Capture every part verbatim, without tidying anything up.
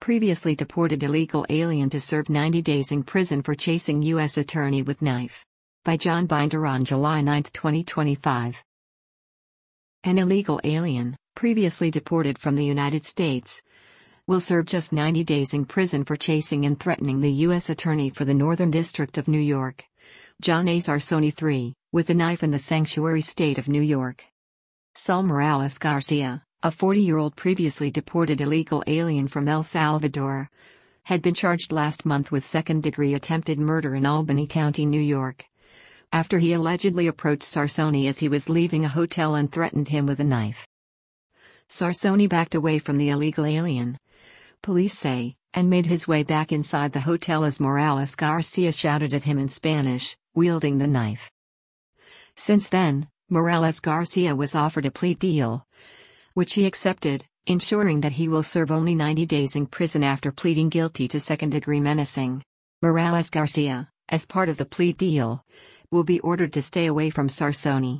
previously deported illegal alien to serve ninety days in prison for chasing U S attorney with knife. By John Binder on July ninth, twenty twenty-five. An illegal alien, previously deported from the United States, will serve just ninety days in prison for chasing and threatening the U S attorney for the Northern District of New York, John A. Sarsoni the third, with a knife in the sanctuary state of New York. Saul Morales Garcia, a forty-year-old previously deported illegal alien from El Salvador, had been charged last month with second-degree attempted murder in Albany County, New York, after he allegedly approached Sarsoni as he was leaving a hotel and threatened him with a knife. Sarsoni backed away from the illegal alien, police say, and made his way back inside the hotel as Morales Garcia shouted at him in Spanish, wielding the knife. Since then, Morales Garcia was offered a plea deal, which he accepted, ensuring that he will serve only ninety days in prison after pleading guilty to second-degree menacing. Morales Garcia, as part of the plea deal, will be ordered to stay away from Sarsoni.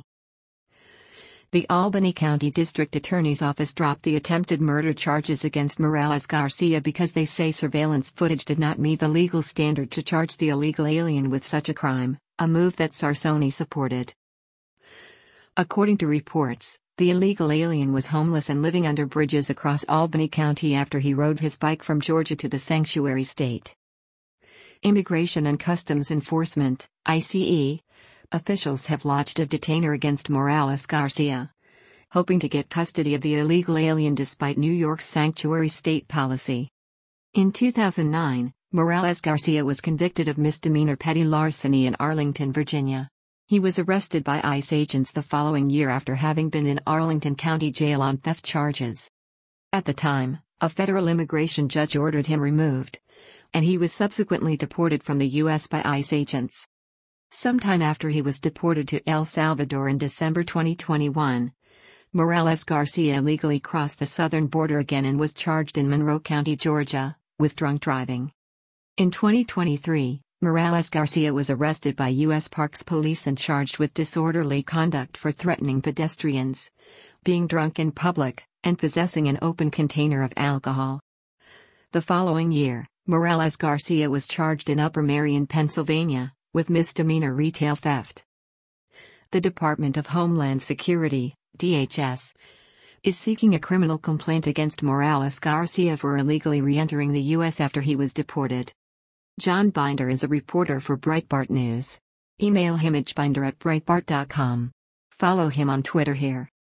The Albany County District Attorney's Office dropped the attempted murder charges against Morales Garcia because they say surveillance footage did not meet the legal standard to charge the illegal alien with such a crime, a move that Sarsoni supported. According to reports, the illegal alien was homeless and living under bridges across Albany County after he rode his bike from Georgia to the sanctuary state. Immigration and Customs Enforcement, I C E, officials have lodged a detainer against Morales Garcia, hoping to get custody of the illegal alien despite New York's sanctuary state policy. In two thousand nine, Morales Garcia was convicted of misdemeanor petty larceny in Arlington, Virginia. He was arrested by ICE agents the following year after having been in Arlington County Jail on theft charges. At the time, a federal immigration judge ordered him removed, and he was subsequently deported from the U S by ICE agents. Sometime after he was deported to El Salvador in December twenty twenty-one, Morales Garcia illegally crossed the southern border again and was charged in Monroe County, Georgia, with drunk driving. In twenty twenty-three, Morales Garcia was arrested by U S Parks Police and charged with disorderly conduct for threatening pedestrians, being drunk in public, and possessing an open container of alcohol. The following year, Morales Garcia was charged in Upper Merion, Pennsylvania, with misdemeanor retail theft. The Department of Homeland Security, D H S, is seeking a criminal complaint against Morales Garcia for illegally re-entering the U S after he was deported. John Binder is a reporter for Breitbart News. Email him at binder at breitbart dot com. Follow him on Twitter here.